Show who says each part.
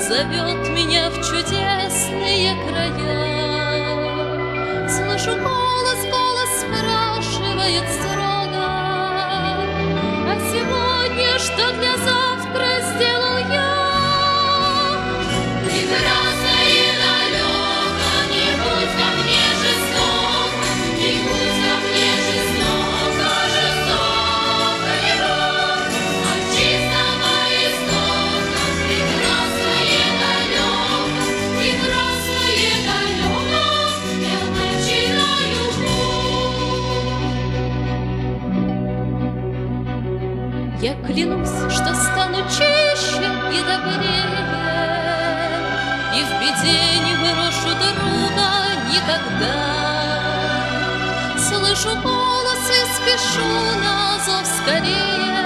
Speaker 1: зовет меня в чудесные края. Слышу голос, голос спрашивает строго: а сегодня что для завтра сделал я? Прекрасное далеко, не будь ко мне жесток, не будь ко мне жестоко, жестоко любовь от чистого истока. Прекрасное далеко, я начинаю путь. Я клянусь, что стану чище и добрее, и в беде не брошу друга никогда. Слышу голос и спешу на зов скорее.